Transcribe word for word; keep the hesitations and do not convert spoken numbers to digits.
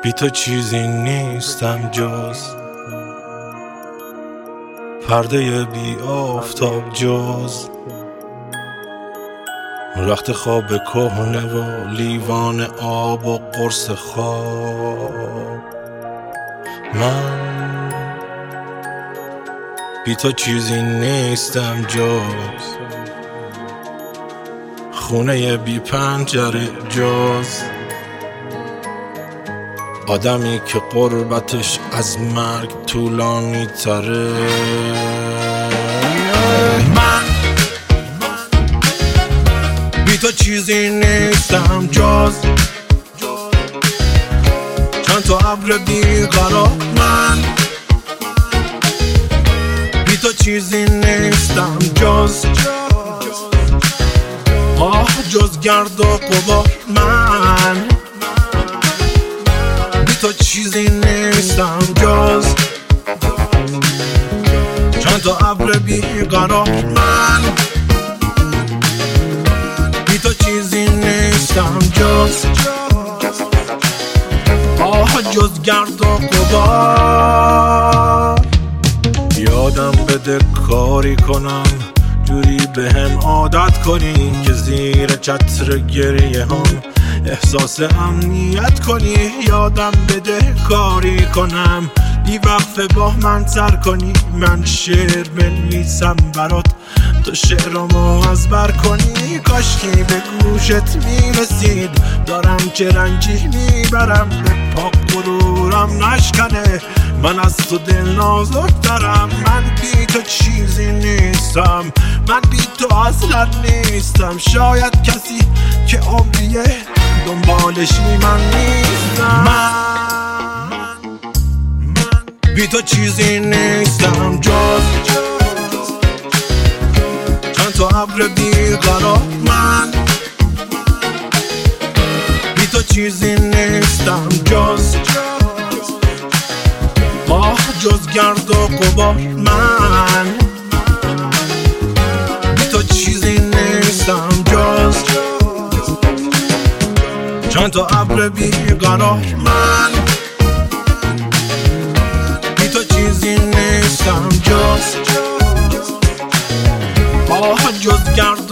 بی تو چیزی نیستم جز پرده بی آفتاب، جز رخت خواب کهنه و لیوان آب و قرص خواب. من بی تو چیزی نیستم جز خونه بی پنجره، جز آدمی که قربتش از مرگ طولانی تره. من بی تو چیزی نیستم جز چند تا ابر بیقرار. من بی تو چیزی نیستم جز آه جز گرد و غبار. من بی تو چیزی نیستم جز چند تا ابر بیقرار. من بی تو چیزی نیستم جز آه جز گرد و غبار. یادم بده کاری کنم جوری به هم عادت کنی که زیر چتر گریه هم احساس امنیت کنی. یادم بده کاری کنم بی وقفه با من سر کنی. من شعر بنویسم برات تو شعرامو از بر کنی. کاشکی به گوشت میرسید دارم چه رنجی میبرم به پاک غرورم نشکنه. من از تو دل نازک دارم. من بی تو چیزی نیستم. من بی تو اصلا نیستم. شاید کسی که عمریه دنبالشی من نیستم. من بی تو چیزی نیستم جز چند تا ابر بیقرار. من بی تو چیزی نیستم جز آه جز گرد و غبار. من بی تو چیزی نیستم جز چند تا ابر بیقرار. من بی تو چیزی نیستم جز آه جز گرد